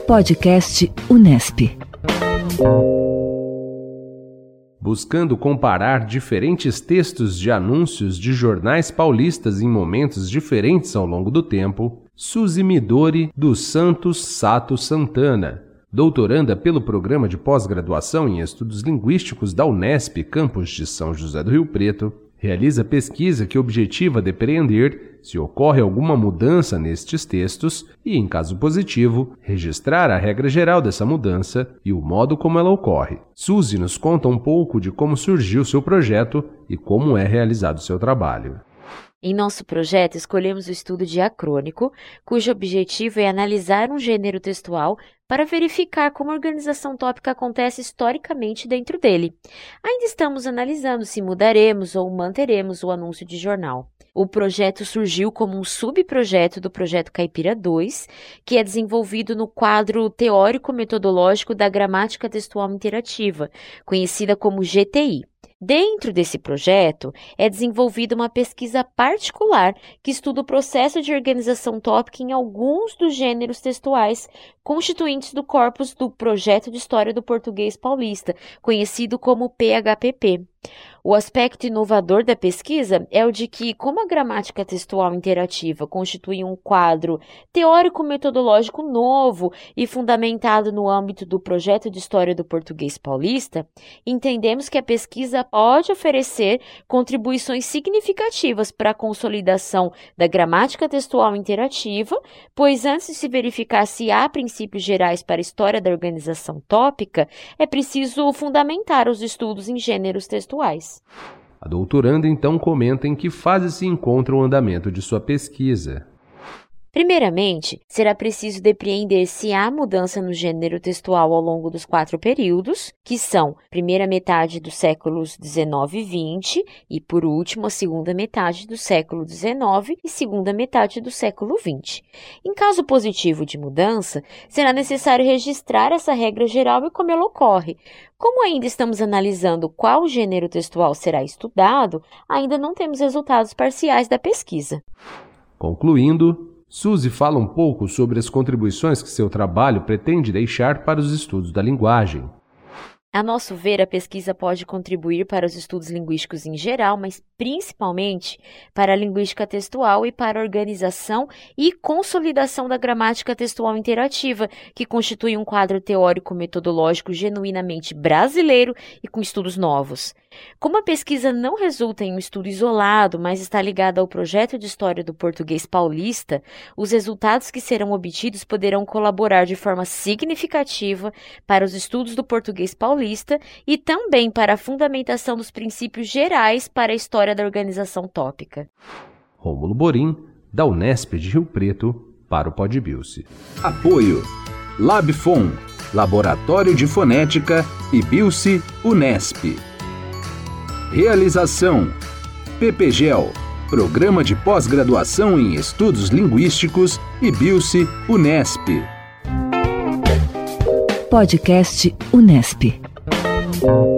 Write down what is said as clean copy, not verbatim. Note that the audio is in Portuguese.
Podcast Unesp. Buscando comparar diferentes textos de anúncios de jornais paulistas em momentos diferentes ao longo do tempo, Suzy Midori dos Santos Sato Santana, doutoranda pelo Programa de Pós-Graduação em Estudos Linguísticos da Unesp, campus de São José do Rio Preto, realiza pesquisa que objetiva depreender se ocorre alguma mudança nestes textos e, em caso positivo, registrar a regra geral dessa mudança e o modo como ela ocorre. Suzy nos conta um pouco de como surgiu seu projeto e como é realizado seu trabalho. Em nosso projeto, escolhemos o estudo diacrônico, cujo objetivo é analisar um gênero textual para verificar como a organização tópica acontece historicamente dentro dele. Ainda estamos analisando se mudaremos ou manteremos o anúncio de jornal. O projeto surgiu como um subprojeto do Projeto Caipira 2, que é desenvolvido no quadro teórico-metodológico da Gramática Textual Interativa, conhecida como GTI. Dentro desse projeto, é desenvolvida uma pesquisa particular que estuda o processo de organização tópica em alguns dos gêneros textuais constituintes do corpus do Projeto de História do Português Paulista, conhecido como PHPP. O aspecto inovador da pesquisa é o de que, como a gramática textual interativa constitui um quadro teórico-metodológico novo e fundamentado no âmbito do Projeto de História do Português Paulista, entendemos que a pesquisa pode oferecer contribuições significativas para a consolidação da gramática textual interativa, pois antes de se verificar se há princípios gerais para a história da organização tópica, é preciso fundamentar os estudos em gêneros textuais. A doutoranda então comenta em que fase se encontra o andamento de sua pesquisa. Primeiramente, será preciso depreender se há mudança no gênero textual ao longo dos 4 períodos, que são primeira metade dos séculos XIX e XX e, por último, a segunda metade do século XIX e segunda metade do século XX. Em caso positivo de mudança, será necessário registrar essa regra geral e como ela ocorre. Como ainda estamos analisando qual gênero textual será estudado, ainda não temos resultados parciais da pesquisa. Concluindo, Suzy fala um pouco sobre as contribuições que seu trabalho pretende deixar para os estudos da linguagem. A nosso ver, a pesquisa pode contribuir para os estudos linguísticos em geral, mas principalmente para a linguística textual e para a organização e consolidação da gramática textual interativa, que constitui um quadro teórico-metodológico genuinamente brasileiro e com estudos novos. Como a pesquisa não resulta em um estudo isolado, mas está ligada ao projeto de história do português paulista, os resultados que serão obtidos poderão colaborar de forma significativa para os estudos do português paulista e também para a fundamentação dos princípios gerais para a história da organização tópica. Rômulo Borim, da Unesp de Rio Preto, para o Podbilse. Apoio Labfon, Laboratório de Fonética e Bilse Unesp. Realização PPGEL, Programa de Pós-Graduação em Estudos Linguísticos e Bilse Unesp. Podcast Unesp.